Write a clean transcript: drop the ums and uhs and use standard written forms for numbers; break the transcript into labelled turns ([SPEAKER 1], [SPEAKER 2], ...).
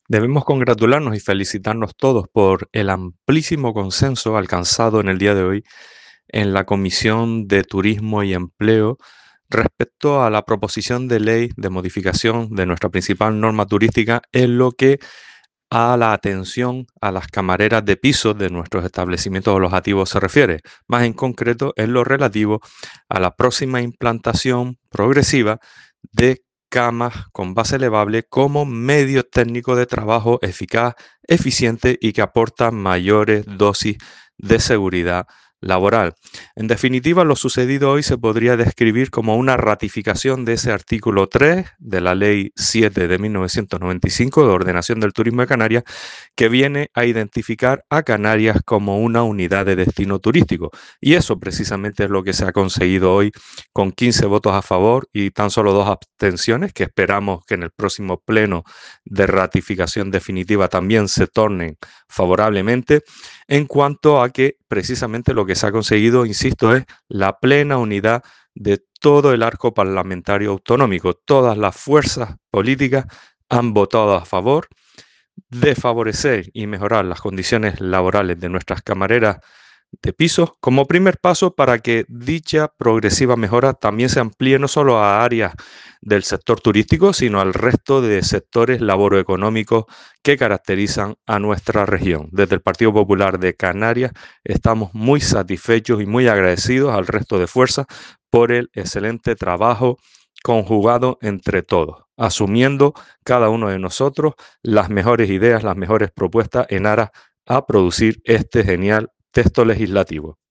[SPEAKER 1] Debemos congratularnos y felicitarnos todos por el amplísimo consenso alcanzado en el día de hoy en la Comisión de Turismo y Empleo respecto a la proposición de ley de modificación de nuestra principal norma turística en lo que a la atención a las camareras de piso de nuestros establecimientos alojativos se refiere, más en concreto en lo relativo a la próxima implantación progresiva de camas con base elevable como medio técnico de trabajo eficaz, eficiente y que aporta mayores dosis de seguridad laboral. En definitiva, lo sucedido hoy se podría describir como una ratificación de ese artículo 3 de la Ley 7 de 1995 de Ordenación del Turismo de Canarias, que viene a identificar a Canarias como una unidad de destino turístico. Y eso precisamente es lo que se ha conseguido hoy con 15 votos a favor y tan solo 2 abstenciones, que esperamos que en el próximo pleno de ratificación definitiva también se tornen favorablemente, en cuanto a que precisamente lo que se ha conseguido, insisto, es la plena unidad de todo el arco parlamentario autonómico. Todas las fuerzas políticas han votado a favor de favorecer y mejorar las condiciones laborales de nuestras camareras de pisos como primer paso para que dicha progresiva mejora también se amplíe no solo a áreas del sector turístico, sino al resto de sectores laboroeconómicos que caracterizan a nuestra región. Desde el Partido Popular de Canarias estamos muy satisfechos y muy agradecidos al resto de fuerzas por el excelente trabajo conjugado entre todos, asumiendo cada uno de nosotros las mejores ideas, las mejores propuestas en aras a producir este genial texto legislativo.